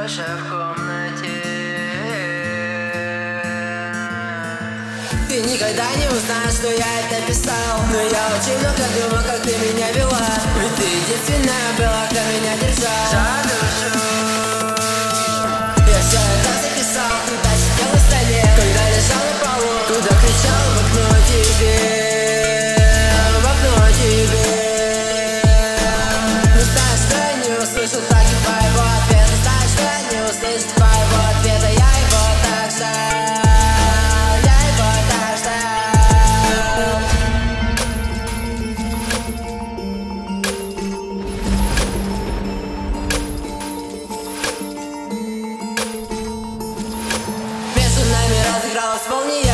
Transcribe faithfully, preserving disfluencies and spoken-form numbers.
душа в комнате. Ты никогда не узнаешь, что я это писал, но я очень много думал, как ты меня вела. Ведь ты единственная была, кто меня держал За душу. Я все это записал, когда сидел на столе, когда лежал на полу, когда кричал в окно тебе, в окно тебе. Но знаешь, что я не услышал так и твоего ответа. Знаешь, что я не услышал твоего ответа. Я его так ждал, я его так ждал. Между нами разыгралась молния.